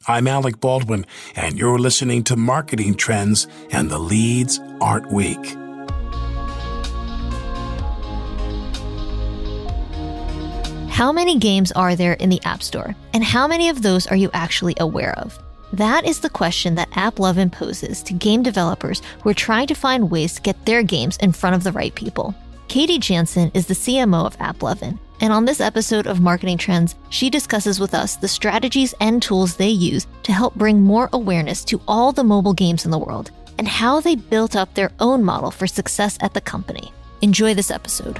I'm Alec Baldwin, and you're listening to Marketing Trends and the Leads Aren't Weak. How many games are there in the App Store? And how many of those are you actually aware of? That is the question that AppLovin poses to game developers who are trying to find ways to get their games in front of the right people. Katie Jansen is the CMO of AppLovin, and on this episode of Marketing Trends, she discusses with us the strategies and tools they use to help bring more awareness to all the mobile games in the world, and how they built up their own model for success at the company. Enjoy this episode.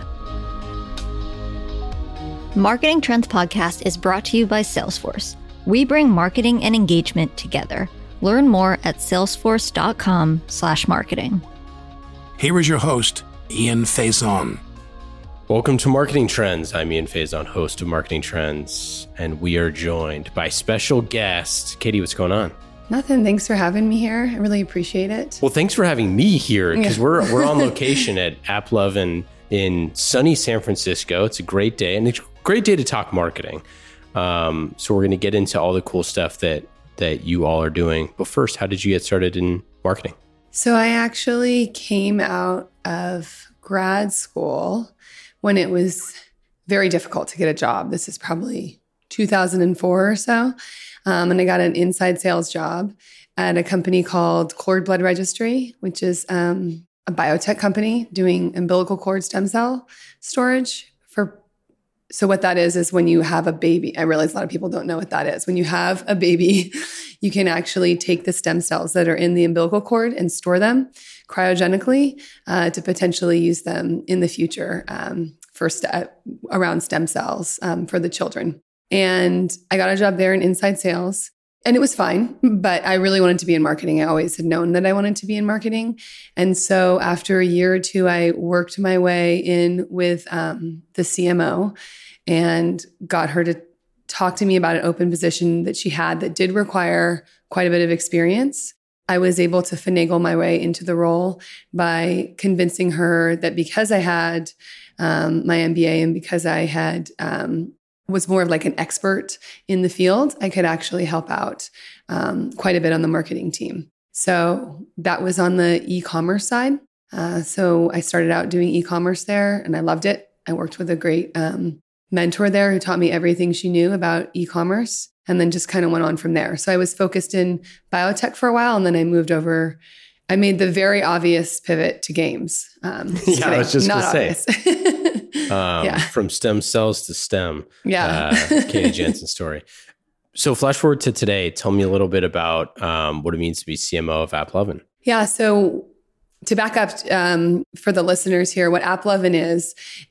Marketing Trends Podcast is brought to you by Salesforce. We bring marketing and engagement together. Learn more at salesforce.com/marketing. Here is your host, Ian Faison. Welcome to Marketing Trends. I'm Ian Faison, host of Marketing Trends, and we are joined by special guest. Katie, what's going on? Nothing. Thanks for having me here. I really appreciate it. Well, thanks for having me here because we're on location at AppLovin in sunny San Francisco. It's a great day, and it's a great day to talk marketing. So we're going to get into all the cool stuff that you all are doing. But first, how did you get started in marketing? So I actually came out of grad school when it was very difficult to get a job. This is probably 2004 or so. And I got an inside sales job at a company called Cord Blood Registry, which is a biotech company doing umbilical cord stem cell storage for. So what that is when you have a baby. I realize a lot of people don't know what that is. When you have a baby, you can actually take the stem cells that are in the umbilical cord and store cryogenically to potentially use them in the future around stem cells for the children. And I got a job there in inside sales. And it was fine, but I really wanted to be in marketing. I always had known that I wanted to be in marketing. And so after a year or two, I worked my way in with the CMO and got her to talk to me about an open position that she had that did require quite a bit of experience. I was able to finagle my way into the role by convincing her that because I had my MBA and because I had was more of like an expert in the field, I could actually help out quite a bit on the marketing team. So that was on the e-commerce side. So I started out doing e-commerce there and I loved it. I worked with a great mentor there who taught me everything she knew about e-commerce and then just kind of went on from there. So I was focused in biotech for a while and then I moved over. I made the very obvious pivot to games. I was just going to say. From stem cells to STEM. Katie Jansen's story. So flash forward to today. Tell me a little bit about what it means to be CMO of AppLovin. Yeah. So to back up for the listeners here, what AppLovin is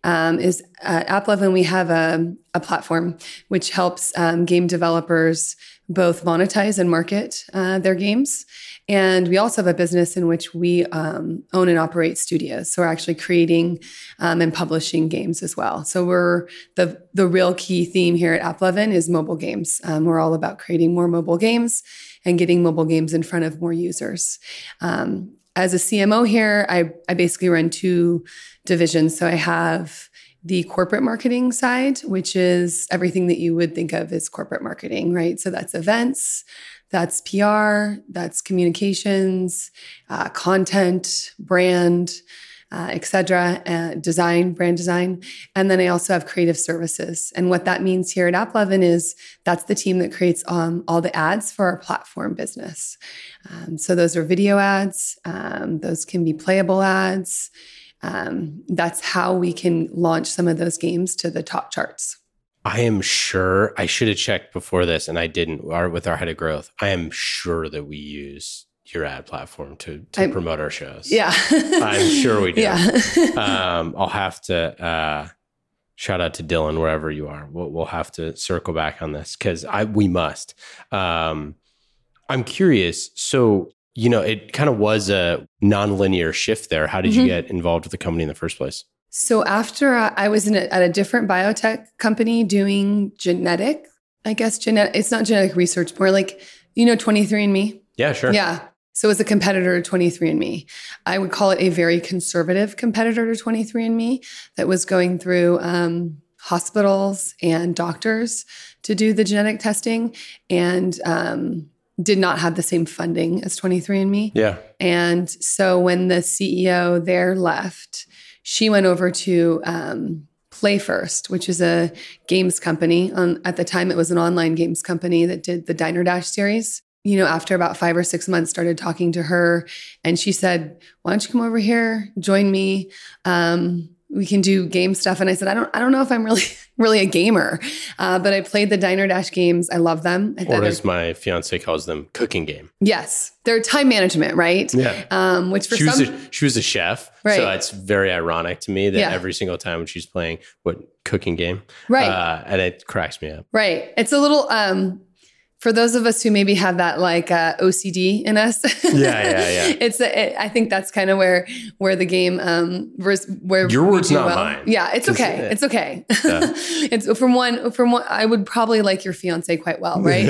at AppLovin, we have a platform which helps game developers both monetize and market their games. And we also have a business in which we own and operate studios. So we're actually creating and publishing games as well. So we're the real key theme here at AppLovin is mobile games. We're all about creating more mobile games and getting mobile games in front of more users. As a CMO here, I basically run two divisions. So I have the corporate marketing side, which is everything that you would think of as corporate marketing, right? So that's events, that's PR, that's communications, content, brand, et cetera, design, brand design. And then I also have creative services. And what that means here at AppLovin is that's the team that creates all the ads for our platform business. So those are video ads. Those can be playable ads. That's how we can launch some of those games to the top charts. I am sure I should have checked before this and I didn't with our head of growth. I am sure that we use your ad platform to promote our shows. Yeah. I'm sure we do. Yeah. I'll have to shout out to Dylan wherever you are. We'll have to circle back on this because we must. I'm curious. So, it kind of was a nonlinear shift there. How did you get involved with the company in the first place? So after I was at a different biotech company doing it's not genetic research, more like, 23andMe? Yeah, sure. Yeah. So it was a competitor to 23andMe. I would call it a very conservative competitor to 23andMe that was going through hospitals and doctors to do the genetic testing, and did not have the same funding as 23andMe. Yeah. And so when the CEO there left, she went over to Play First, which is a games company. At the time, it was an online games company that did the Diner Dash series. After about 5 or 6 months, started talking to her, and she said, "Why don't you come over here, join me? We can do game stuff." And I said, I don't know if I'm really a gamer, but I played the Diner Dash games. I love them. Or as my fiance calls them, cooking game. Yes. They're time management, right? Yeah. Which for she was a chef. Right. So it's very ironic to me that every single time when she's playing cooking game. Right. And it cracks me up. Right. It's a little, for those of us who maybe have that OCD in us, yeah. I think that's kind of where the game, where your word's not mine. Yeah, it's okay. It's okay. Yeah. It's from one. I would probably like your fiance quite well, right?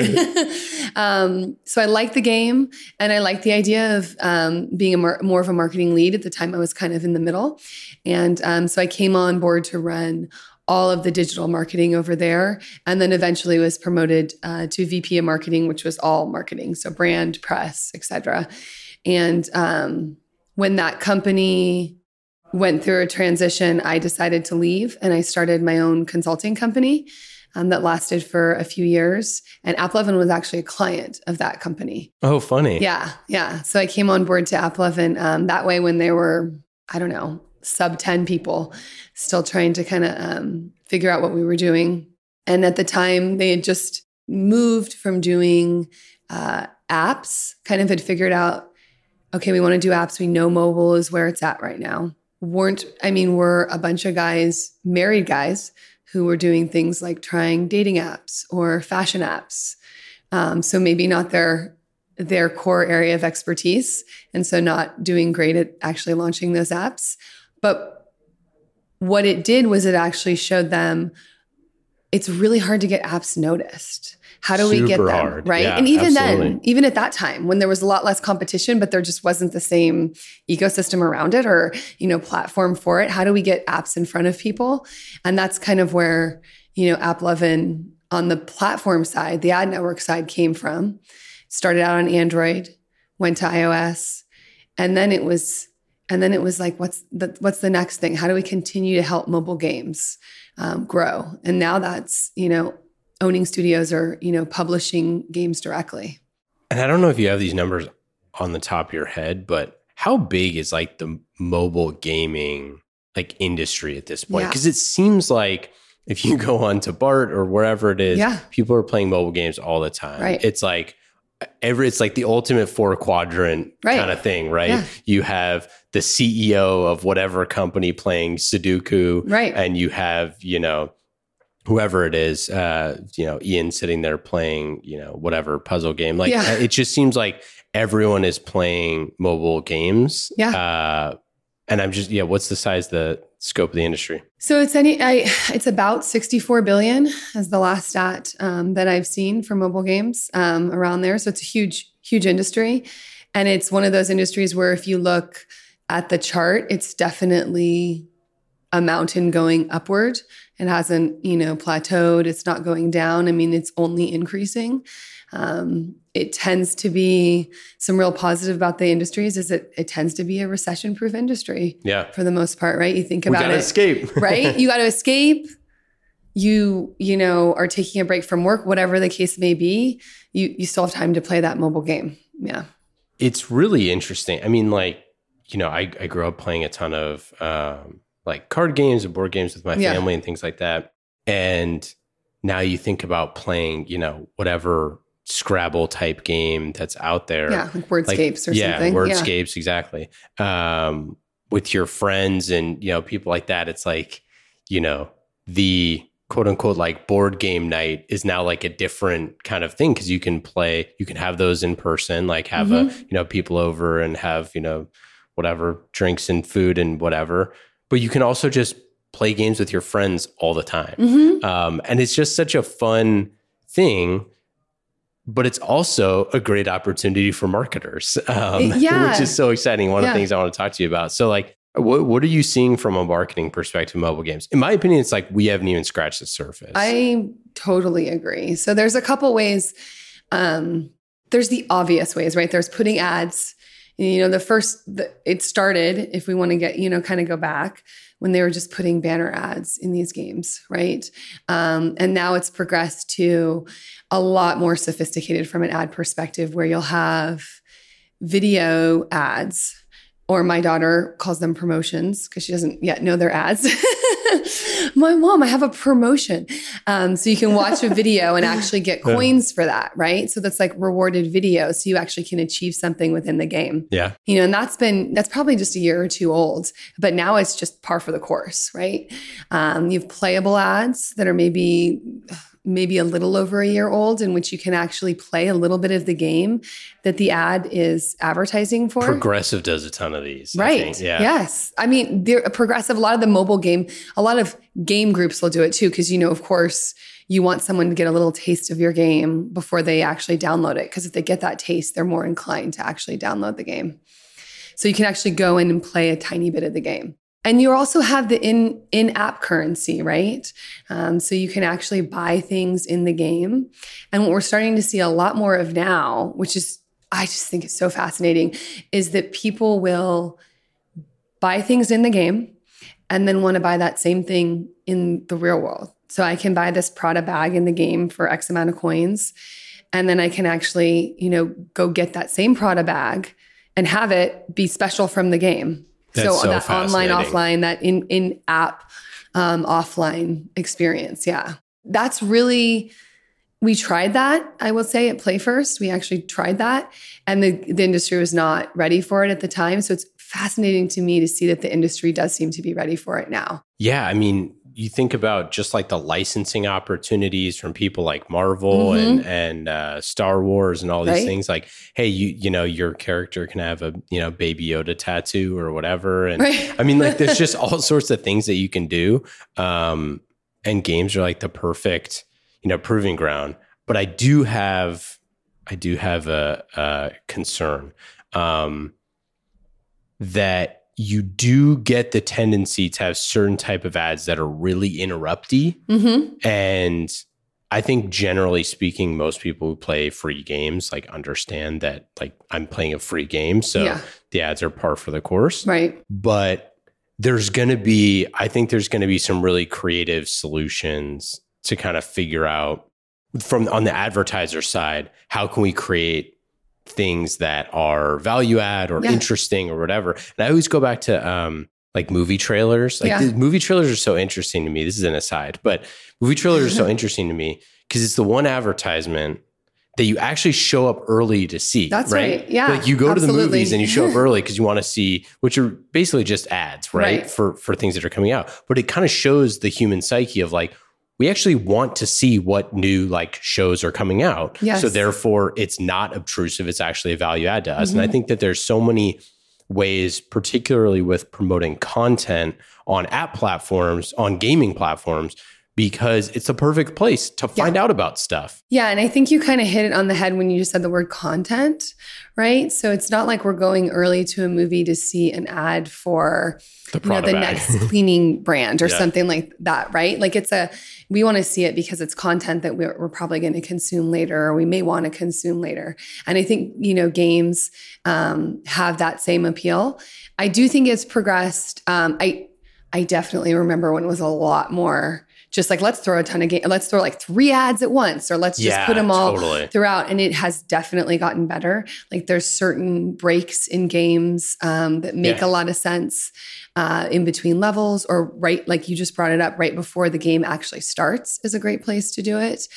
So I like the game, and I like the idea of being more of a marketing lead. At the time, I was kind of in the middle, and so I came on board to run all of the digital marketing over there, and then eventually was promoted to VP of marketing, which was all marketing, so brand, press, et cetera. And when that company went through a transition, I decided to leave, and I started my own consulting company that lasted for a few years. And AppLovin was actually a client of that company. Oh, funny. Yeah. So I came on board to AppLovin that way when they were, I don't know, sub 10 people, still trying to kind of figure out what we were doing. And at the time, they had just moved from doing apps, kind of had figured out, okay, we want to do apps. We know mobile is where it's at right now. We're a bunch of guys, married guys, who were doing things like trying dating apps or fashion apps. So maybe not their core area of expertise. And so not doing great at actually launching those apps. But what it did was it actually showed them it's really hard to get apps noticed. How do we get them? Hard. Right. Yeah, and even absolutely. then, even at that time, when there was a lot less competition, but there just wasn't the same ecosystem around it or, platform for it. How do we get apps in front of people? And that's kind of where, AppLovin on the platform side, the ad network side came from. Started out on Android, went to iOS, and then it was like, what's the next thing? How do we continue to help mobile games grow? And now that's, owning studios or, publishing games directly. And I don't know if you have these numbers on the top of your head, but how big is the mobile gaming industry at this point? Because it seems like if you go on to BART or wherever it is, people are playing mobile games all the time. Right. It's it's like the ultimate 4-quadrant kind of thing, right? Yeah. You have the CEO of whatever company playing Sudoku, right? And you have, whoever it is, Ian sitting there playing, whatever puzzle game. It just seems like everyone is playing mobile games. Yeah. And I'm just, what's the size, the scope of the industry? So it's about 64 billion as the last stat that I've seen for mobile games around there. So it's a huge, huge industry. And it's one of those industries where if you look at the chart, it's definitely a mountain going upward. It hasn't, plateaued. It's not going down. It's only increasing. It tends to be some real positive about the industries is it tends to be a recession-proof industry. Yeah. For the most part, right? You think about it. We gotta escape. Right? You got to escape. You are taking a break from work, whatever the case may be. You still have time to play that mobile game. Yeah. It's really interesting. I grew up playing a ton of card games and board games with my family and things like that. And now you think about playing, whatever Scrabble type game that's out there. Yeah, like Wordscapes or something. Yeah, Wordscapes, exactly. With your friends and, people like that, it's the quote unquote board game night is now a different kind of thing because you can have those in person, have people over and have, whatever drinks and food and whatever. But you can also just play games with your friends all the time. Mm-hmm. And it's just such a fun thing, but it's also a great opportunity for marketers, which is so exciting. One of the things I want to talk to you about. So What are you seeing from a marketing perspective in mobile games? In my opinion, it's like we haven't even scratched the surface. I totally agree. So there's a couple ways. There's the obvious ways, right? There's putting ads. It started, if we want to get, kind of go back, when they were just putting banner ads in these games, right? And now it's progressed to a lot more sophisticated from an ad perspective, where you'll have video ads, or my daughter calls them promotions because she doesn't yet know they're ads. My mom, I have a promotion. So you can watch a video and actually get coins for that, right? So that's like rewarded video. So you actually can achieve something within the game. Yeah. And that's probably just a year or two old, but now it's just par for the course, right? You have playable ads that are maybe a little over a year old, in which you can actually play a little bit of the game that the ad is advertising for. Progressive does a ton of these. Right. I think. Yeah. Yes. I mean, they're Progressive, a lot of the mobile game, a lot of game groups will do it too. Because, of course, you want someone to get a little taste of your game before they actually download it. Because if they get that taste, they're more inclined to actually download the game. So you can actually go in and play a tiny bit of the game. And you also have the in-app currency, right? So you can actually buy things in the game. And what we're starting to see a lot more of now, which is, I just think it's so fascinating, is that people will buy things in the game and then want to buy that same thing in the real world. So I can buy this Prada bag in the game for X amount of coins. And then I can actually, go get that same Prada bag and have it be special from the game. So that online, offline, that in-app, offline experience. Yeah. That's really, we tried that, I will say, at PlayFirst. We actually tried that. And the industry was not ready for it at the time. So it's fascinating to me to see that the industry does seem to be ready for it now. Yeah. I mean, you think about just like the licensing opportunities from people like Marvel and Star Wars and all these things. Like, hey, your character can have a Baby Yoda tattoo or whatever. And I mean, like, there's just all sorts of things that you can do. And games are like the perfect proving ground. But I do have a concern that you do get the tendency to have certain type of ads that are really interrupty. And I think generally speaking, most people who play free games like understand that like I'm playing a free game. So the ads are par for the course. Right. But I think there's going to be some really creative solutions to kind of figure out on the advertiser side, how can we create things that are value add or interesting or whatever. And I always go back to like movie trailers. Like the movie trailers are so interesting to me. This is an aside, but movie trailers are so interesting to me because it's the one advertisement that you actually show up early to see. That's right. Yeah. Like you go to the movies and you show up early because you want to see, which are basically just ads, right? For things that are coming out. But it kind of shows the human psyche of like, we actually want to see what new like shows are coming out. Yes. So therefore it's not obtrusive. It's actually a value add to us. And I think that there's so many ways, particularly with promoting content on app platforms, on gaming platforms, because it's the perfect place to find out about stuff. Yeah. And I think you kind of hit it on the head when you just said the word content, right? So it's not like we're going early to a movie to see an ad for the next cleaning brand or something like that, right? Like we want to see it because it's content that we're probably going to consume later, or we may want to consume later. And I think, games have that same appeal. I do think it's progressed. I definitely remember when it was a lot more just like, let's throw a ton of let's throw like 3 ads at once, or let's just put them all throughout. And it has definitely gotten better. Like there's certain breaks in games that make a lot of sense in between levels, or like you just brought it up, right before the game actually starts is a great place to do it.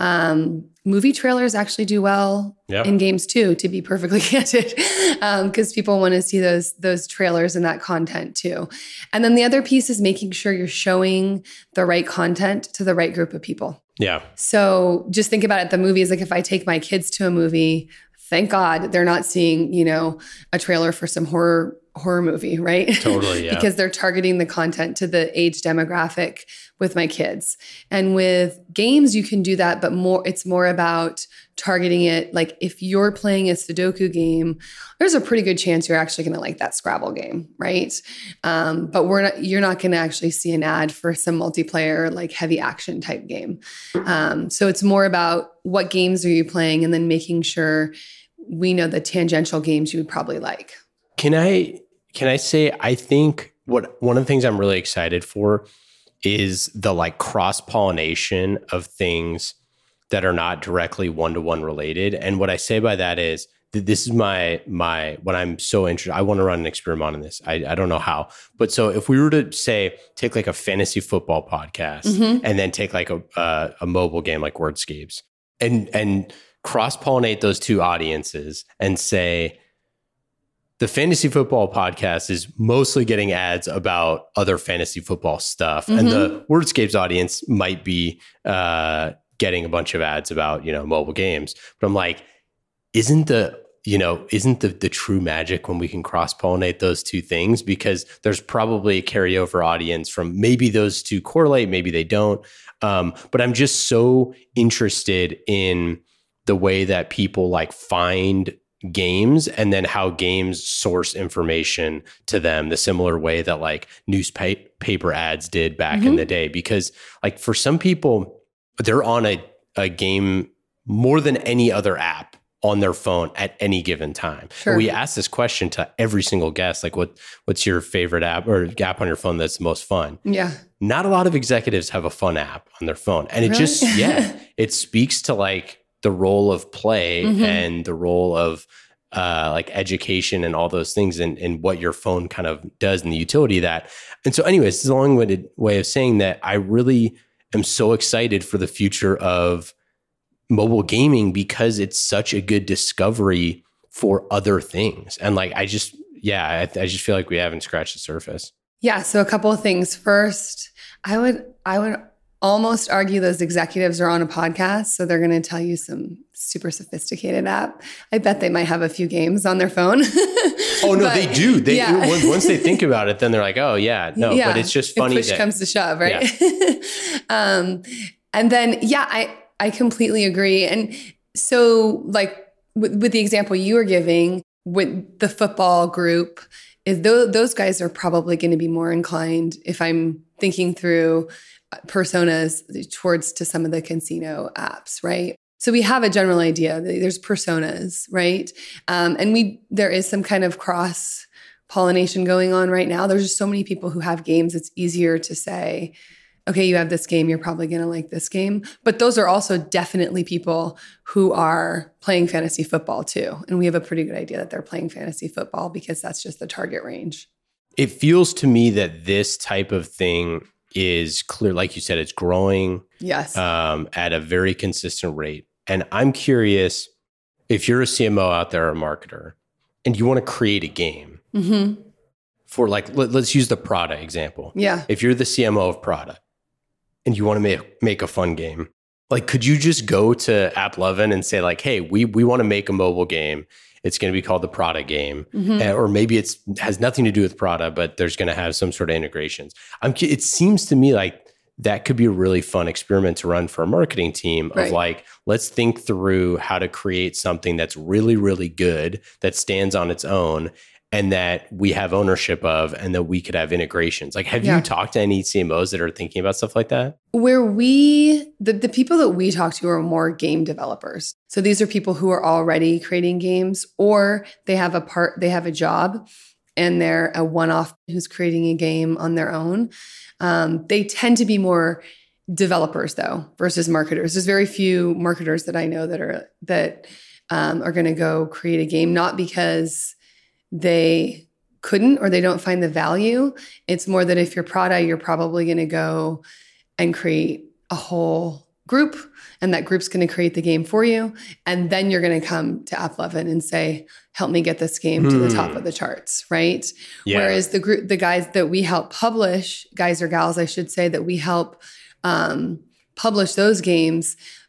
Movie trailers actually do well in games too, to be perfectly candid, because people want to see those trailers and that content too. And then the other piece is making sure you're showing the right content to the right group of people. Yeah. So just think about it. The movies, like if I take my kids to a movie, thank God they're not seeing, a trailer for some horror horror movie, right? Totally, yeah. Because they're targeting the content to the age demographic with my kids. And with games, you can do that, but it's more about targeting it. Like if you're playing a Sudoku game, there's a pretty good chance you're actually going to like that Scrabble game, right? But you're not going to actually see an ad for some multiplayer, like heavy action type game. So it's more about what games are you playing, and then making sure we know the tangential games you would probably like. Can I say, I think one of the things I'm really excited for is the like cross-pollination of things that are not directly one-to-one related. And what I say by that is that this is my what I'm so interested. I want to run an experiment on this. I don't know how, but so if we were to say, take like a fantasy football podcast and then take like a mobile game like Wordscapes and cross-pollinate those two audiences and say, the fantasy football podcast is mostly getting ads about other fantasy football stuff. And the Wordscapes audience might be getting a bunch of ads about, mobile games. But I'm like, isn't the true magic when we can cross-pollinate those two things? Because there's probably a carryover audience from maybe those two correlate, maybe they don't. But I'm just so interested in the way that people like find games and then how games source information to them, the similar way that like newspaper ads did back in the day. Because like for some people, they're on a game more than any other app on their phone at any given time. Sure. We ask this question to every single guest, like what's your favorite app or app on your phone that's the most fun? Yeah. Not a lot of executives have a fun app on their phone. And it just, it speaks to like the role of play and the role of like education and all those things and what your phone kind of does and the utility of that. And so anyways, this is a long-winded way of saying that I really am so excited for the future of mobile gaming because it's such a good discovery for other things. And like, I just feel like we haven't scratched the surface. Yeah. So a couple of things. First, I would almost argue those executives are on a podcast, so they're going to tell you some super sophisticated app. I bet they might have a few games on their phone. Oh, no, they do. Once they think about it, then they're like, oh, yeah, no, but it's just funny. If push comes to shove, right? Yeah. And then, I completely agree. And so like with the example you were giving with the football group, those guys are probably going to be more inclined, if I'm thinking through personas, towards to some of the casino apps, right? So we have a general idea. There's personas, right? And there is some kind of cross-pollination going on right now. There's just so many people who have games. It's easier to say, okay, you have this game, you're probably going to like this game. But those are also definitely people who are playing fantasy football too. And we have a pretty good idea that they're playing fantasy football because that's just the target range. It feels to me that this type of thing is clear. Like you said, it's growing at a very consistent rate. And I'm curious, if you're a CMO out there, or a marketer, and you want to create a game for like, let's use the Prada example. Yeah. If you're the CMO of Prada and you want to make a fun game, like, could you just go to AppLovin and say like, hey, we want to make a mobile game. It's going to be called the Prada game. Or maybe it has nothing to do with Prada, but there's going to have some sort of integrations. It seems to me like that could be a really fun experiment to run for a marketing team of like, let's think through how to create something that's really, really good, that stands on its own, and that we have ownership of, and that we could have integrations. Like, have you talked to any CMOs that are thinking about stuff like that? Where the people that we talk to are more game developers. So these are people who are already creating games, or they have a job and they're a one-off who's creating a game on their own. They tend to be more developers though, versus marketers. There's very few marketers that I know that are going to go create a game, not because they couldn't or they don't find the value. It's more that if you're Prada, you're probably going to go and create a whole group, and that group's going to create the game for you. And then you're going to come to AppLovin and say, help me get this game to the top of the charts, right? Yeah. Whereas the guys that we help publish, guys or gals, I should say, that we help publish those games,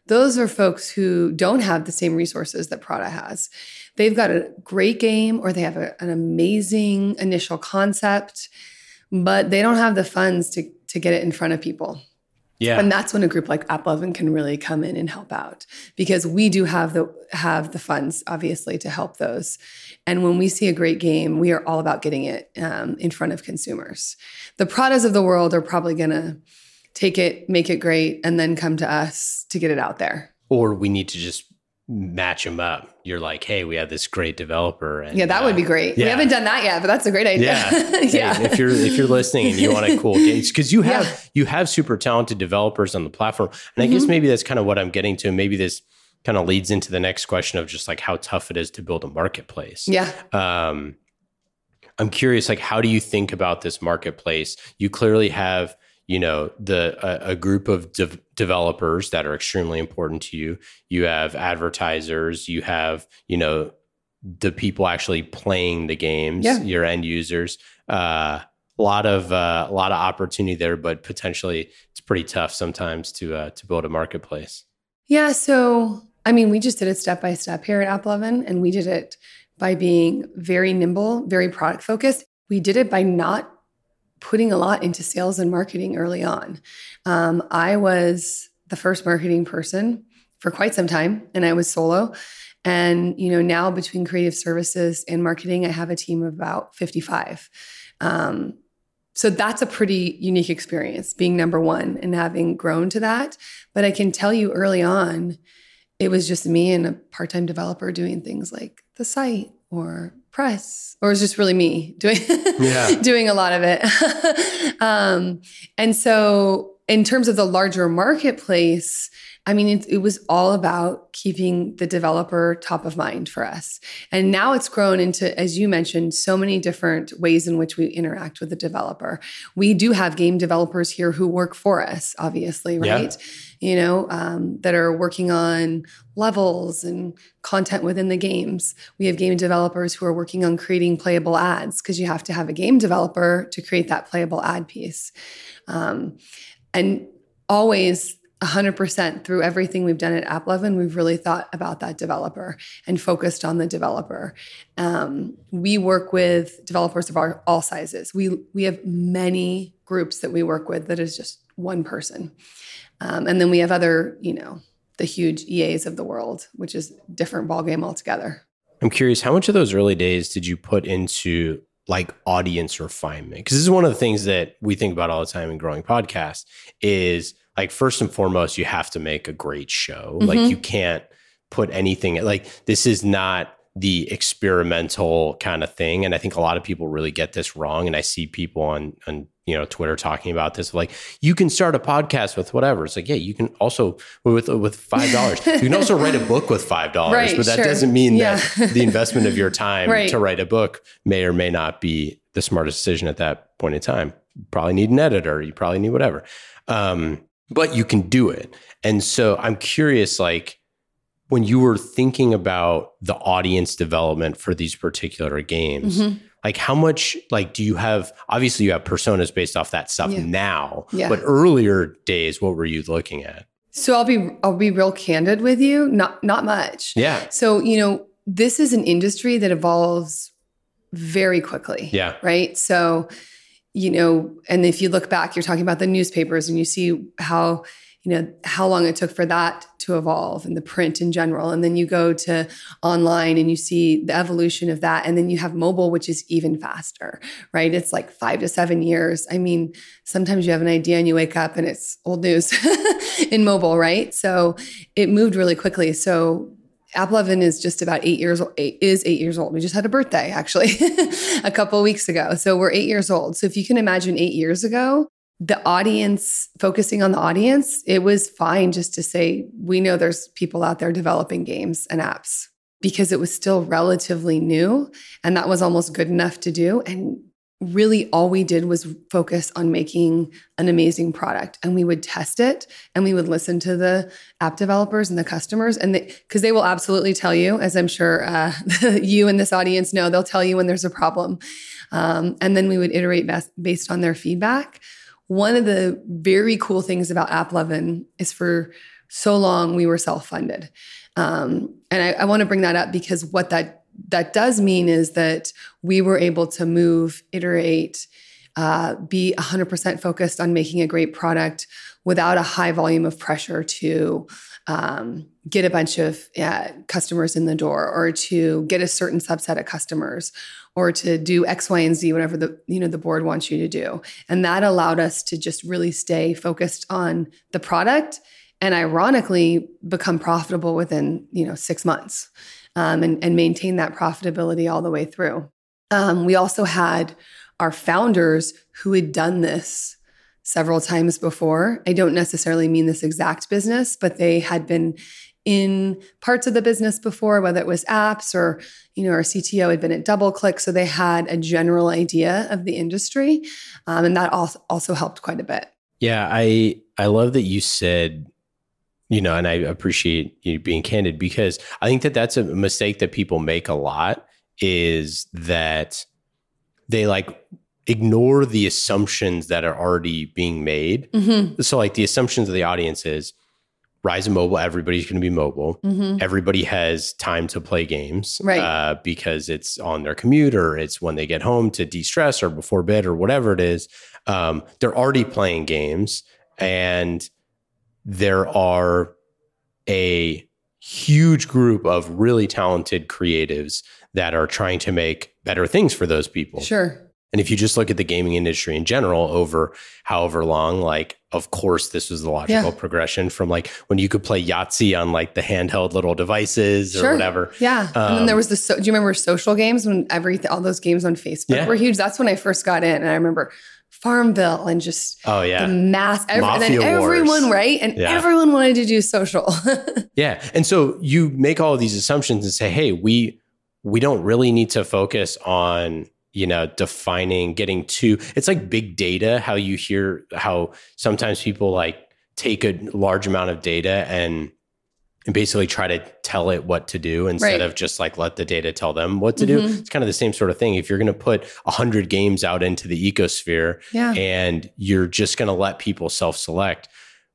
Those are folks who don't have the same resources that Prada has. They've got a great game or they have an amazing initial concept, but they don't have the funds to get it in front of people. Yeah. And that's when a group like AppLovin can really come in and help out, because we do have the funds, obviously, to help those. And when we see a great game, we are all about getting it in front of consumers. The Pradas of the world are probably going to take it, make it great, and then come to us to get it out there. Or we need to just match them up. You're like, hey, we have this great developer. And, yeah, that would be great. Yeah. We haven't done that yet, but that's a great idea. Yeah. Yeah. Hey, if you're listening and you want a cool game, because you have super talented developers on the platform. And I guess maybe that's kind of what I'm getting to. Maybe this kind of leads into the next question of just like how tough it is to build a marketplace. Yeah. I'm curious, like, how do you think about this marketplace? You clearly have, a group of developers that are extremely important to you. You have advertisers, you have, the people actually playing the games, your end users. A lot of opportunity there, but potentially it's pretty tough sometimes to build a marketplace. Yeah. So, I mean, we just did it step by step here at AppLovin, and we did it by being very nimble, very product focused. We did it by not putting a lot into sales and marketing early on. I was the first marketing person for quite some time, and I was solo. And, now between creative services and marketing, I have a team of about 55. So that's a pretty unique experience, being number one and having grown to that. But I can tell you early on, it was just me and a part-time developer doing things like the site or press, or it was just really me doing a lot of it. And so in terms of the larger marketplace, I mean, it was all about keeping the developer top of mind for us. And now it's grown into, as you mentioned, so many different ways in which we interact with the developer. We do have game developers here who work for us, obviously, right? Yeah. That are working on levels and content within the games. We have game developers who are working on creating playable ads, because you have to have a game developer to create that playable ad piece. And always 100% through everything we've done at AppLovin, we've really thought about that developer and focused on the developer. We work with developers of all sizes. We have many groups that we work with that is just one person. And then we have other, the huge EAs of the world, which is a different ballgame altogether. I'm curious, how much of those early days did you put into like audience refinement? Because this is one of the things that we think about all the time in growing podcasts is, like, first and foremost, you have to make a great show. Mm-hmm. Like, you can't put anything, like, this is not the experimental kind of thing. And I think a lot of people really get this wrong. And I see people on Twitter talking about this, like, you can start a podcast with whatever. It's like, yeah, you can also with $5. You can also write a book with $5, right, but that doesn't mean that the investment of your time to write a book may or may not be the smartest decision at that point in time. You probably need an editor. You probably need whatever. But you can do it. And so I'm curious, like, when you were thinking about the audience development for these particular games, like, how much, like, do you have, obviously you have personas based off that stuff now, but earlier days, what were you looking at? So I'll be real candid with you. Not much. Yeah. So, this is an industry that evolves very quickly. Yeah. Right. So, and if you look back, you're talking about the newspapers and you see how long it took for that to evolve and the print in general. And then you go to online and you see the evolution of that. And then you have mobile, which is even faster, right? It's like 5 to 7 years. I mean, sometimes you have an idea and you wake up and it's old news in mobile, right? So it moved really quickly. So AppLovin is just about 8 years old. Is 8 years old. We just had a birthday, actually, a couple of weeks ago. So we're 8 years old. So if you can imagine 8 years ago, the audience, focusing on the audience, it was fine just to say, we know there's people out there developing games and apps, because it was still relatively new. And that was almost good enough to do. And really all we did was focus on making an amazing product, and we would test it and we would listen to the app developers and the customers, and because they will absolutely tell you, as I'm sure you and this audience know, they'll tell you when there's a problem. And then we would iterate based on their feedback. One of the very cool things about AppLovin is for so long we were self-funded. And I want to bring that up because what that does mean is that we were able to move, iterate, be 100% focused on making a great product without a high volume of pressure to get a bunch of customers in the door, or to get a certain subset of customers, or to do X, Y, and Z, whatever the board wants you to do. And that allowed us to just really stay focused on the product, and ironically become profitable within 6 months, and maintain that profitability all the way through. We also had our founders who had done this several times before. I don't necessarily mean this exact business, but they had been in parts of the business before, whether it was apps or, our CTO had been at DoubleClick. So they had a general idea of the industry. And that also helped quite a bit. Yeah, I love that you said, and I appreciate you being candid, because I think that that's a mistake that people make a lot, is that they ignore the assumptions that are already being made. Mm-hmm. So the assumptions of the audience is Rise of Mobile, everybody's going to be mobile. Mm-hmm. Everybody has time to play games, right? Because it's on their commute, or it's when they get home to de-stress, or before bed, or whatever it is. They're already playing games, and there are a huge group of really talented creatives that are trying to make better things for those people. Sure. And if you just look at the gaming industry in general over however long, of course, this was the logical progression from when you could play Yahtzee on the handheld little devices or whatever. Yeah. And then there was do you remember social games when all those games on Facebook were huge? That's when I first got in. And I remember Farmville and just the mass, and then everyone, right? And everyone wanted to do social. Yeah. And so you make all of these assumptions and say, hey, we don't really need to focus on defining, getting to, it's like big data, how you hear how sometimes people take a large amount of data and basically try to tell it what to do instead of just let the data tell them what to do. It's kind of the same sort of thing. If you're going to put 100 games out into the ecosphere and you're just going to let people self-select,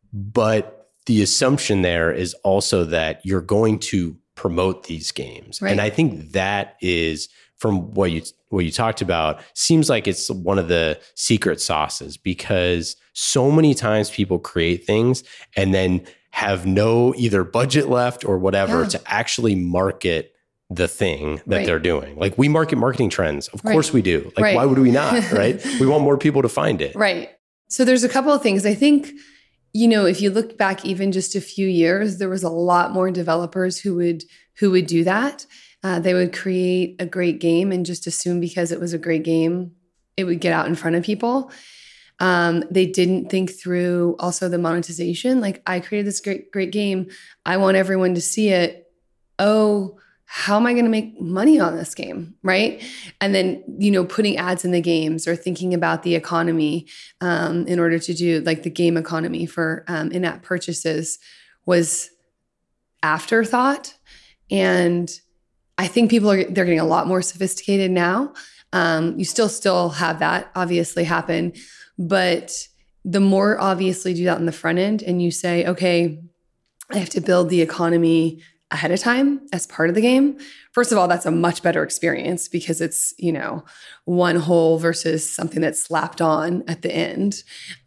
but the assumption there is also that you're going to promote these games. Right. And I think that is, from what you talked about, seems like it's one of the secret sauces, because so many times people create things and then have no either budget left or whatever to actually market the thing that they're doing. We market Marketing Trends. Of course we do. Why would we not, right? We want more people to find it. Right. So there's a couple of things. I think, if you look back even just a few years, there was a lot more developers who would do that. They would create a great game and just assume because it was a great game, it would get out in front of people. They didn't think through also the monetization. I created this great game. I want everyone to see it. Oh, how am I going to make money on this game? Right. And then, putting ads in the games, or thinking about the economy in order to do the game economy for in-app purchases was afterthought. And I think they're getting a lot more sophisticated now. You still have that obviously happen, but the more obviously do that on the front end, and you say, okay, I have to build the economy ahead of time as part of the game. First of all, that's a much better experience because it's, one whole versus something that's slapped on at the end.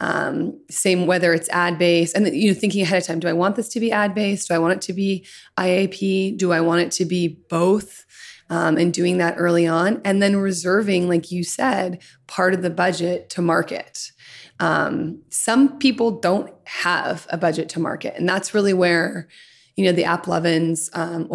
Same whether it's ad-based, and thinking ahead of time, do I want this to be ad-based? Do I want it to be IAP? Do I want it to be both? And doing that early on, and then reserving, like you said, part of the budget to market. Some people don't have a budget to market, and that's really where, the AppLovins,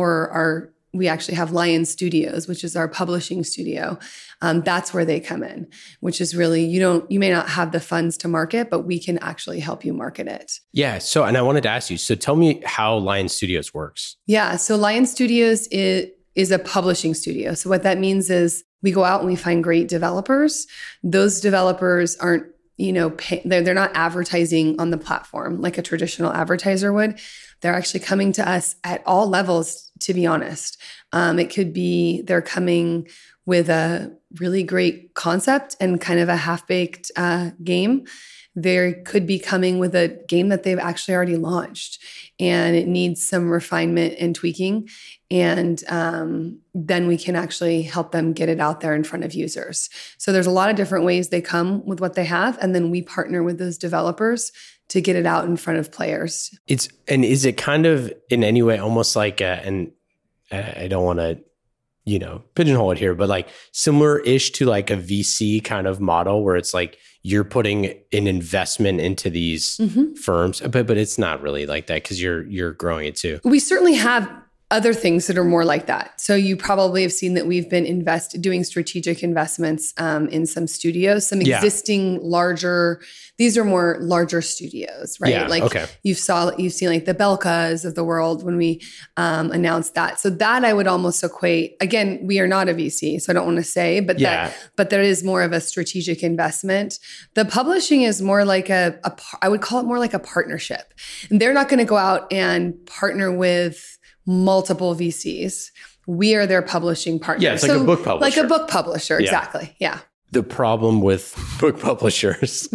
we actually have Lion Studios, which is our publishing studio. That's where they come in, which is really, you may not have the funds to market, but we can actually help you market it. Yeah. So, and I wanted to ask you, so tell me how Lion Studios works. Yeah. So Lion Studios is a publishing studio. So what that means is we go out and we find great developers. Those developers aren't, they're not advertising on the platform like a traditional advertiser would. They're actually coming to us at all levels, to be honest. It could be they're coming with a really great concept and kind of a half-baked game they could be coming with a game that they've actually already launched and it needs some refinement and tweaking. And then we can actually help them get it out there in front of users. So there's a lot of different ways they come with what they have. And then we partner with those developers to get it out in front of players. Is it kind of in any way almost like, and I don't want to, pigeonhole it here, but like similar-ish to like a VC kind of model where it's like you're putting an investment into these firms, but it's not really like that because you're growing it too. We certainly have other things that are more like that. So you probably have seen that we've been doing strategic investments in some studios, some existing larger. These are more larger studios, right? Yeah, like you've seen like the Belkas of the world when we announced that. So that I would almost equate. Again, we are not a VC, so I don't want to say, but but there is more of a strategic investment. The publishing is more like I would call it more like a partnership. And they're not going to go out and partner with multiple VCs. We are their publishing partner. Yeah, it's like a book publisher. Like a book publisher, exactly. Yeah. The problem with book publishers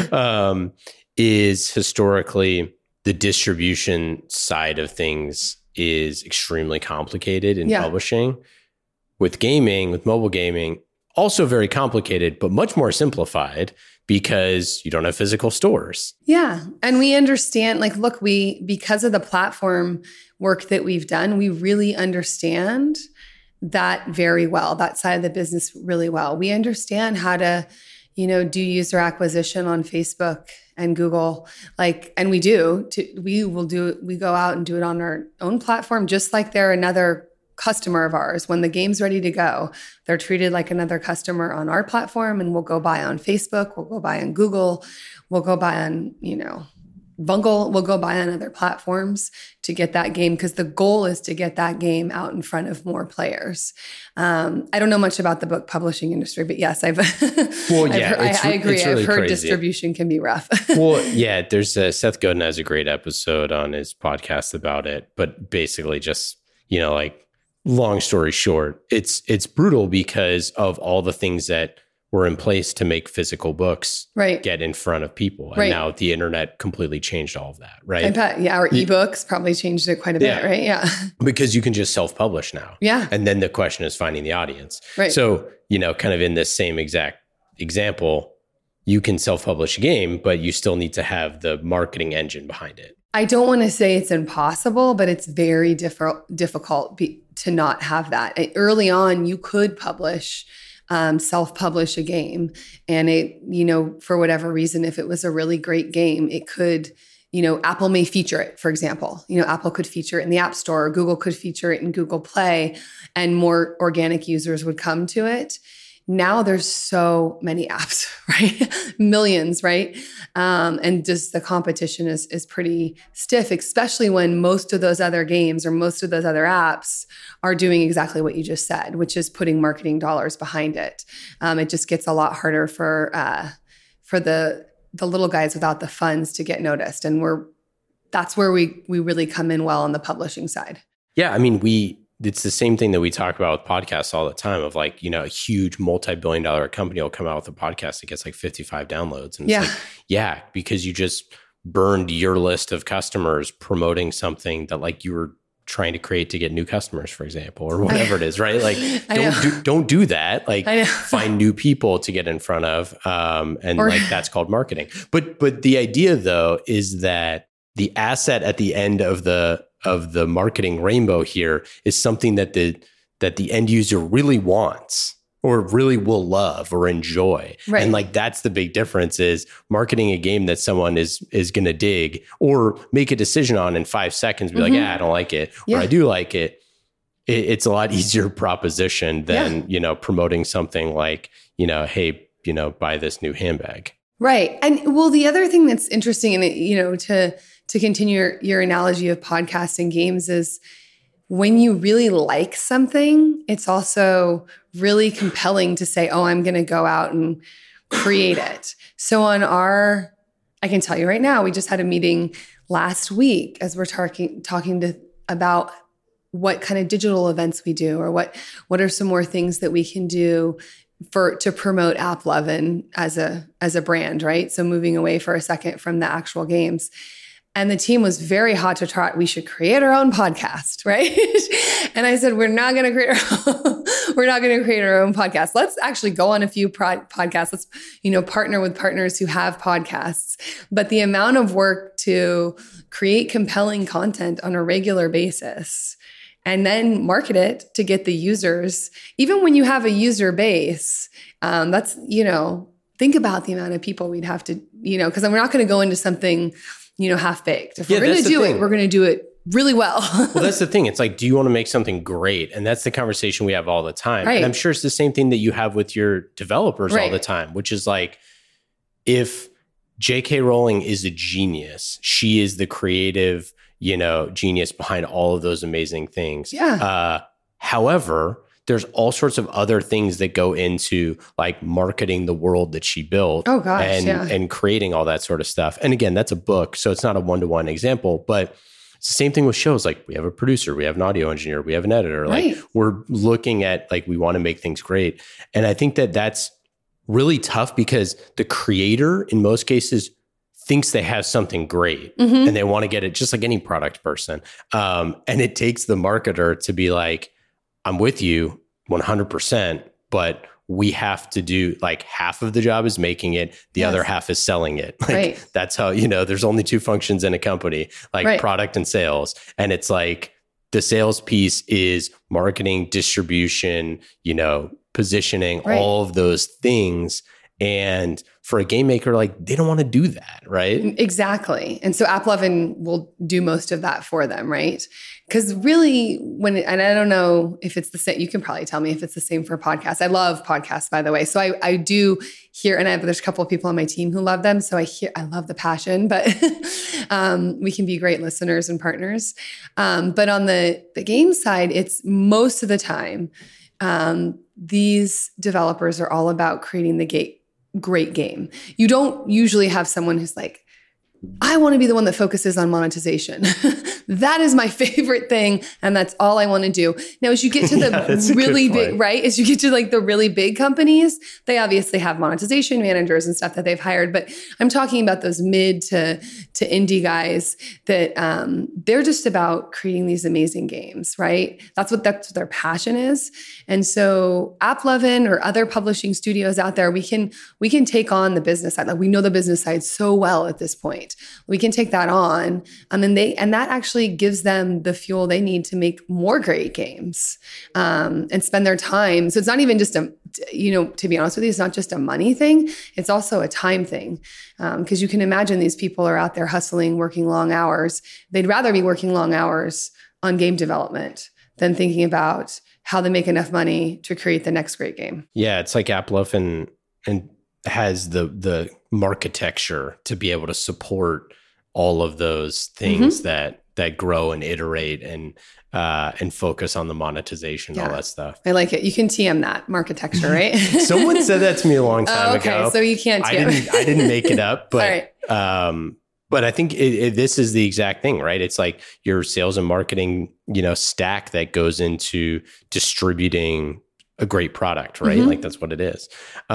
is historically the distribution side of things is extremely complicated in publishing. With gaming, with mobile gaming, also very complicated, but much more simplified because you don't have physical stores. Yeah. And we understand, like, look, because of the platform work that we've done, we really understand that very well, that side of the business really well. We understand how to, do user acquisition on Facebook and Google, and we do. We go out and do it on our own platform, just like they're another customer of ours. When the game's ready to go, they're treated like another customer on our platform, and we'll go buy on Facebook, we'll go buy on Google, we'll go buy on, Bungle, we'll go buy on other platforms to get that game, because the goal is to get that game out in front of more players. I don't know much about the book publishing industry, but yes, I agree. I've heard crazy. Distribution can be rough. Well, yeah, there's Seth Godin has a great episode on his podcast about it, but basically just, long story short, it's brutal because of all the things that were in place to make physical books get in front of people. And now the internet completely changed all of that, right? I bet. Yeah. Our ebooks probably changed it quite a bit, right? Yeah. Because you can just self-publish now. Yeah. And then the question is finding the audience. Right. So, kind of in this same exact example, you can self-publish a game, but you still need to have the marketing engine behind it. I don't want to say it's impossible, but it's very difficult to not have that. Early on, you could self-publish a game, and it, for whatever reason, if it was a really great game, it could, Apple may feature it, for example. Apple could feature it in the App Store, or Google could feature it in Google Play, and more organic users would come to it. Now there's so many apps, right? Millions, right? And just the competition is pretty stiff, especially when most of those other games or most of those other apps are doing exactly what you just said, which is putting marketing dollars behind it. It just gets a lot harder for the little guys without the funds to get noticed. And that's where we really come in well on the publishing side. Yeah, I mean, it's the same thing that we talk about with podcasts all the time of like, a huge multi-billion-dollar company will come out with a podcast that gets like 55 downloads. And it's because you just burned your list of customers promoting something that like you were trying to create to get new customers, for example, or whatever it is, right? Like don't do that. Like find new people to get in front of. That's called marketing. But the idea though is that the asset at the end of the marketing rainbow here is something that the end user really wants or really will love or enjoy. Right. And like that's the big difference is marketing a game that someone is going to dig or make a decision on in 5 seconds, be like, I don't like it, or I do like it. It's a lot easier proposition than, promoting something like, hey, buy this new handbag. Right. And well, the other thing that's interesting in it, to continue your analogy of podcasts and games is when you really like something, it's also really compelling to say, oh, I'm going to go out and create it. So I can tell you right now, we just had a meeting last week as we're talking about what kind of digital events we do, or what are some more things that we can do to promote AppLovin as a brand, right? So moving away for a second from the actual games. And the team was very hot to trot. We should create our own podcast, right? And I said, we're not going to create our own podcast. Let's actually go on a few podcasts. Let's, partner with partners who have podcasts. But the amount of work to create compelling content on a regular basis and then market it to get the users, even when you have a user base, that's, think about the amount of people we'd have to, because we're not going to go into something half-baked. If we're going to do it, we're going to do it really well. Well, that's the thing. It's like, do you want to make something great? And that's the conversation we have all the time. Right. And I'm sure it's the same thing that you have with your developers all the time, which is like, if J.K. Rowling is a genius, she is the creative, genius behind all of those amazing things. Yeah. However, there's all sorts of other things that go into like marketing the world that she built. Oh gosh, and creating all that sort of stuff. And again, that's a book, so it's not a one-to-one example, but it's the same thing with shows. Like, we have a producer, we have an audio engineer, we have an editor. Right. Like, we're looking at, like, we want to make things great. And I think that that's really tough because the creator in most cases thinks they have something great and they want to get it, just like any product person. And it takes the marketer to be like, I'm with you 100%, but we have to do, like, half of the job is making it. The other half is selling it. Like, that's how, there's only two functions in a company, like product and sales. And it's like, the sales piece is marketing, distribution, positioning, all of those things. And for a game maker, like, they don't want to do that, right? Exactly. And so AppLovin will do most of that for them, right? Because really, and I don't know if it's the same, you can probably tell me if it's the same for podcasts. I love podcasts, by the way. So I do hear, and there's a couple of people on my team who love them. So I love the passion, but we can be great listeners and partners. But on the game side, it's most of the time, these developers are all about creating the great game. You don't usually have someone who's like, I want to be the one that focuses on monetization. That is my favorite thing. And that's all I want to do. Now, as you get to the really big, right? As you get to like the really big companies, they obviously have monetization managers and stuff that they've hired. But I'm talking about those mid to indie guys that they're just about creating these amazing games, right? That's what their passion is. And so AppLovin or other publishing studios out there, we can take on the business side. Like, we know the business side so well at this point. We can take that on, and that actually gives them the fuel they need to make more great games and spend their time. So it's not even just to be honest with you, it's not just a money thing. It's also a time thing, because you can imagine these people are out there hustling, working long hours. They'd rather be working long hours on game development than thinking about how they make enough money to create the next great game. Yeah, it's like AppLovin and has the marketecture to be able to support all of those things that grow and iterate and focus on the monetization, all that stuff. I like it. You can TM that marketecture, right? Someone said that to me a long time ago. Okay, so you can't TM. I didn't make it up, but right. But I think this is the exact thing, right? It's like your sales and marketing, stack that goes into distributing a great product, right? Like, that's what it is.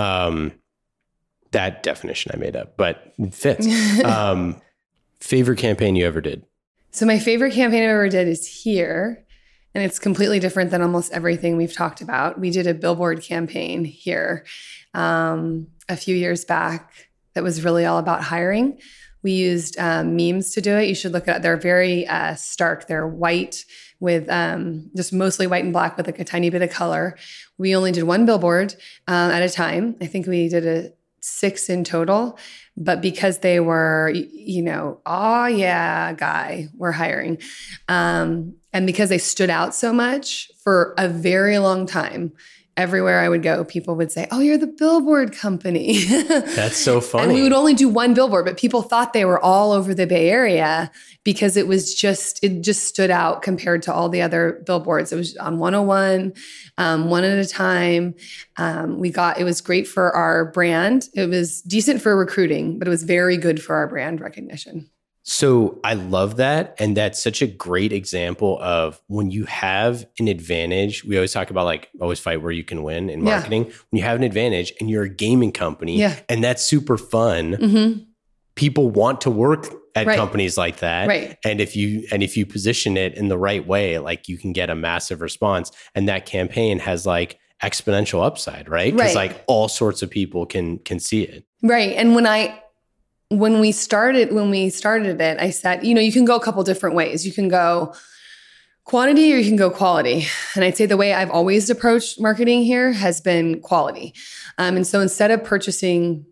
That definition I made up, but it fits. Favorite campaign you ever did? So my favorite campaign I ever did is here, and it's completely different than almost everything we've talked about. We did a billboard campaign here a few years back that was really all about hiring. We used memes to do it. You should look at it. They're very stark. They're white with just mostly white and black with like a tiny bit of color. We only did one billboard at a time. I think we did 6 in total, but because they were, oh yeah, guy, we're hiring. And because they stood out so much for a very long time, everywhere I would go, people would say, oh, you're the billboard company. That's so funny. And we would only do one billboard, but people thought they were all over the Bay Area because it just stood out compared to all the other billboards. It was on 101, one at a time. It was great for our brand. It was decent for recruiting, but it was very good for our brand recognition. So I love that. And that's such a great example of when you have an advantage. We always talk about like always fight where you can win in marketing. When you have an advantage and you're a gaming company and that's super fun, people want to work at companies like that. Right. And if you position it in the right way, like you can get a massive response, and that campaign has like exponential upside, right? Because like all sorts of people can see it. Right. And when we started it, I said, you can go a couple different ways. You can go quantity or you can go quality. And I'd say the way I've always approached marketing here has been quality. And so instead of purchasing,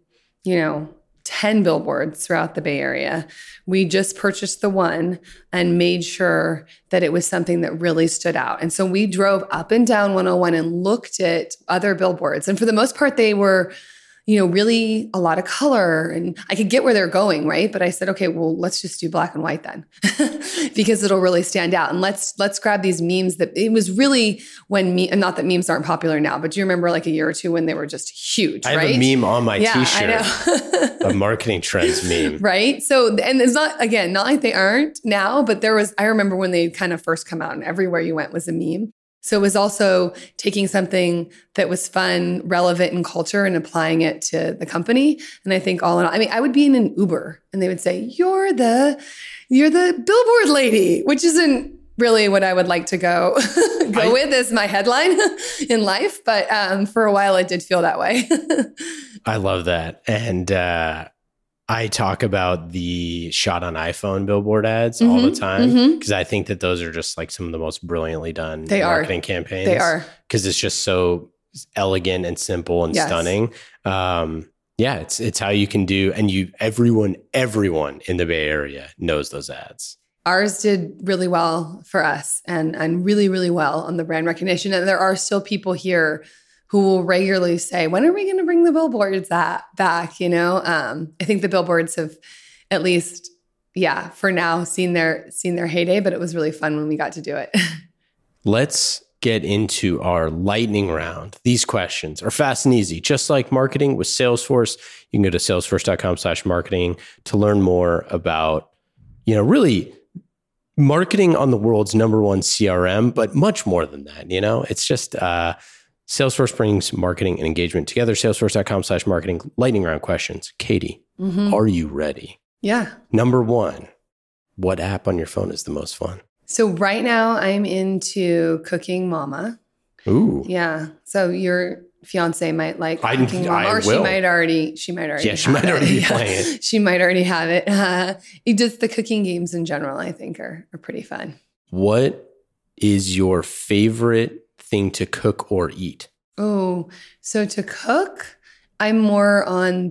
10 billboards throughout the Bay Area, we just purchased the one and made sure that it was something that really stood out. And so we drove up and down 101 and looked at other billboards. And for the most part, they were really a lot of color, and I could get where they're going, right? But I said, okay, well, let's just do black and white then, because it'll really stand out. And let's grab these memes that it was really and not that memes aren't popular now, but do you remember like a year or two when they were just huge, right? I have a meme on my t-shirt, I know. a Marketing Trends meme. Right? So, and it's not like they aren't now, but I remember when they kind of first come out and everywhere you went was a meme. So it was also taking something that was fun, relevant in culture and applying it to the company. And I think all in all, I would be in an Uber and they would say, you're the billboard lady, which isn't really what I would like to go with as my headline in life. But for a while, it did feel that way. I love that. And I talk about the shot on iPhone billboard ads all the time because I think that those are just like some of the most brilliantly done marketing campaigns. They are. Because it's just so elegant and simple and stunning. It's how you can do, and everyone in the Bay Area knows those ads. Ours did really well for us and really, really well on the brand recognition. And there are still people here who will regularly say, when are we going to bring the billboards back? I think the billboards have at least, for now seen their heyday, but it was really fun when we got to do it. Let's get into our lightning round. These questions are fast and easy, just like marketing with Salesforce. You can go to salesforce.com/marketing to learn more about, really marketing on the world's #1 CRM, but much more than that. It's just, Salesforce brings marketing and engagement together. Salesforce.com/marketing. Lightning round questions. Katie, are you ready? Yeah. Number 1, what app on your phone is the most fun? So right now I'm into Cooking Mama. Ooh. Yeah. So your fiance might like Cooking Mama, or will. she might already. Yeah, she might already be playing it. She might already have it. Just the cooking games in general, I think, are pretty fun. What is your favorite thing to cook or eat? Oh, so to cook, I'm more on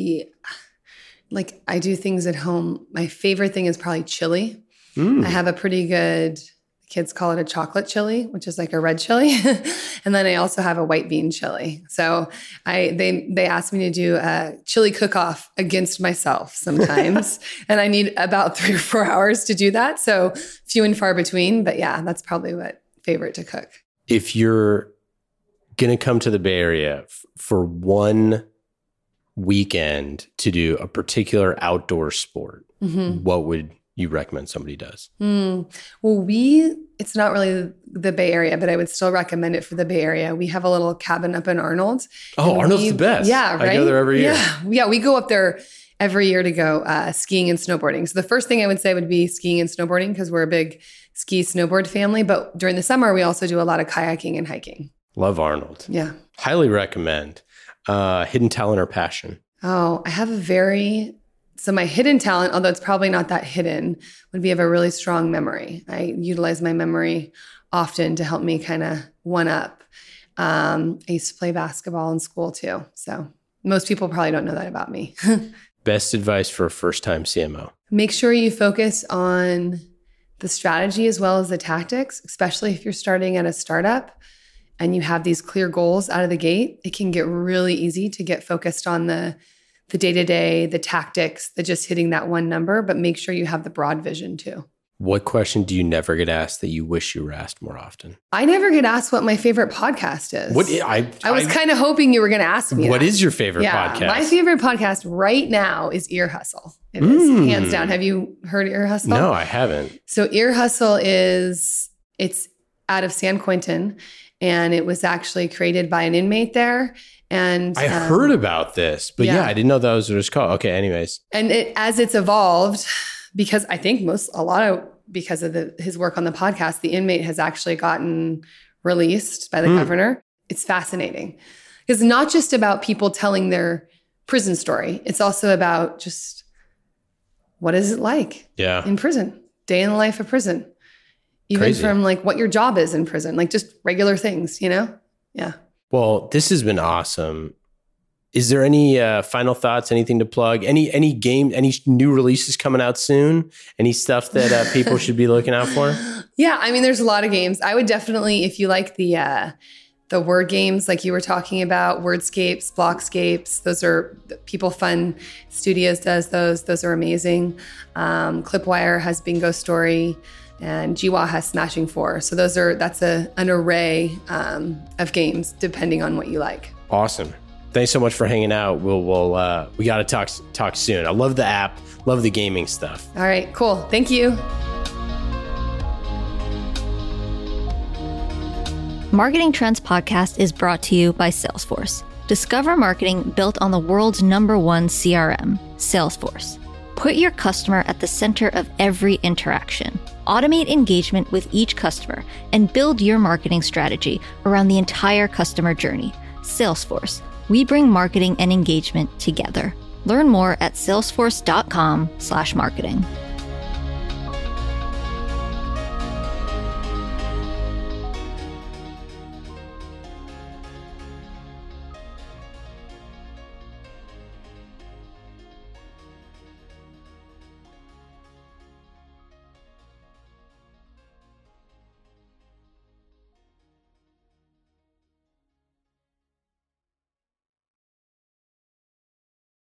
I do things at home. My favorite thing is probably chili. I have a pretty good, kids call it a chocolate chili, which is like a red chili. And then I also have a white bean chili. So they asked me to do a chili cook-off against myself sometimes. And I need about 3 or 4 hours to do that. So few and far between, but yeah, that's probably what favorite to cook. If you're going to come to the Bay Area for one weekend to do a particular outdoor sport, what would you recommend somebody does? Well, it's not really the Bay Area, but I would still recommend it for the Bay Area. We have a little cabin up in Arnold. Oh, Arnold's the best. Yeah, right? I go there every year. Yeah, we go up there every year to go skiing and snowboarding. So the first thing I would say would be skiing and snowboarding because we're a big ski snowboard family. But during the summer, we also do a lot of kayaking and hiking. Love Arnold. Yeah. Highly recommend. Hidden talent or passion? Oh, I have so my hidden talent, although it's probably not that hidden, would be I have a really strong memory. I utilize my memory often to help me kind of one up. I used to play basketball in school too. So most people probably don't know that about me. Best advice for a first-time CMO? Make sure you focus on the strategy as well as the tactics, especially if you're starting at a startup and you have these clear goals out of the gate. It can get really easy to get focused on the day-to-day, the tactics, the just hitting that one number, but make sure you have the broad vision too. What question do you never get asked that you wish you were asked more often? I never get asked what my favorite podcast is. I was kind of hoping you were going to ask me. What is your favorite podcast? My favorite podcast right now is Ear Hustle. It is hands down. Have you heard Ear Hustle? No, I haven't. So Ear Hustle it's out of San Quentin, and it was actually created by an inmate there. And I heard about this, but yeah, I didn't know that was what it's called. Okay, anyways. And as it's evolved, because I think because of his work on the podcast, the inmate has actually gotten released by the governor. It's fascinating. It's not just about people telling their prison story. It's also about just what is it like in prison, day in the life of prison. Even Crazy. From like what your job is in prison, like just regular things, you know? Yeah. Well, this has been awesome. Is there any final thoughts, anything to plug? Any new releases coming out soon? Any stuff that people should be looking out for? Yeah, I mean, there's a lot of games. I would definitely, if you like the word games like you were talking about, Wordscapes, Blockscapes, those are People Fun Studios does those. Those are amazing. Clipwire has Bingo Story, and GWA has Smashing 4. So that's an array of games depending on what you like. Awesome. Thanks so much for hanging out. We got to talk soon. I love the app, love the gaming stuff. All right, cool. Thank you. Marketing Trends Podcast is brought to you by Salesforce. Discover marketing built on the world's #1 CRM, Salesforce. Put your customer at the center of every interaction. Automate engagement with each customer and build your marketing strategy around the entire customer journey. Salesforce. We bring marketing and engagement together. Learn more at salesforce.com/marketing.